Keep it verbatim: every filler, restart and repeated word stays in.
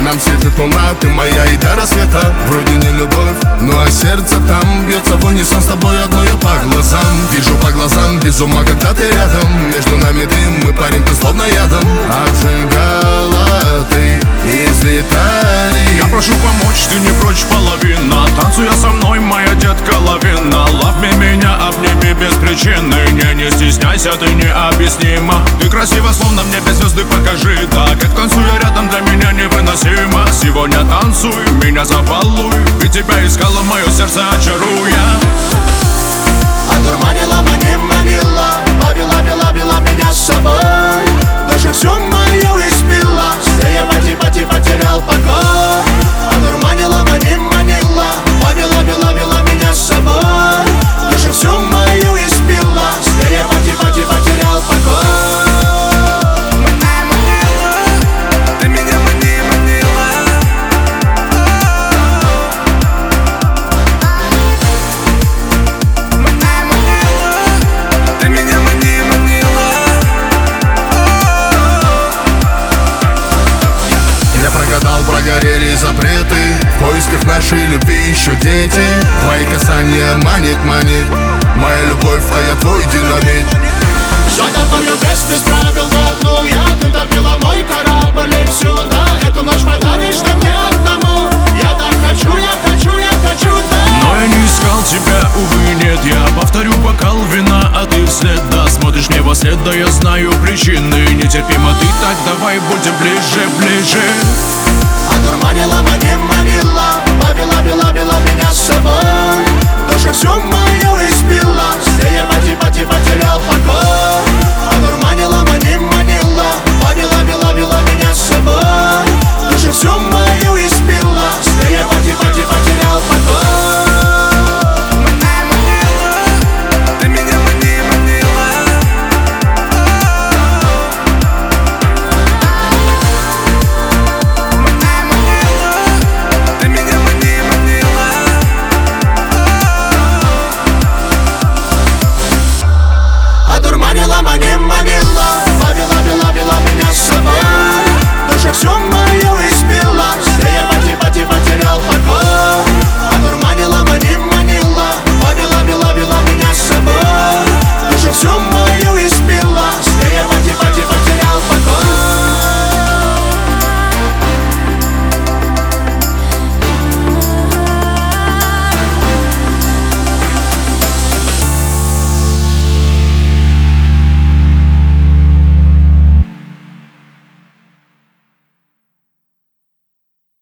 нам светит луна, ты моя и до рассвета. Вроде не любовь, ну а сердце там бьется в унисон с тобой одной я по глазам. Вижу по глазам, без ума, когда ты рядом. Между нами дым, мы, парень, ты словно ядом. Обжигала ты из Виталии. Я прошу помочь, ты не прочь половина. Танцуя со мной, моя детка лавина. Love me, меня обними без причины. Не, не стесняйся, ты необъяснима. Ты красива, словно мне без звезды покажи. Так, как танцуя рядом, для меня невыносимо. Сегодня танцуй, меня забалуй. Ведь тебя искала, мое сердце очаруя. Одурманила, манила, манила, повела, вела, вела меня с собой. Даже все мое испила, я пати, пати, потерял покой. Одурманила, манила, манила, повела, вела, вела меня с собой. Даже все мое испила, я пати, пати, потерял покой. Прогорели запреты, в поисках нашей любви еще дети. Твои касания манит, манит, моя любовь, а я твой динамит. Все такое без, без правил, но я ты топила мой корабль и сюда. Эту ночь подаришь ты мне одному. Я так хочу, я хочу, я хочу, да. Но я не искал тебя, увы, нет. Я повторю бокал вина, а ты вслед. Да, смотришь мне во след, да я знаю причины. Нетерпимо ты, так давай будем ближе, ближе. Одурманила,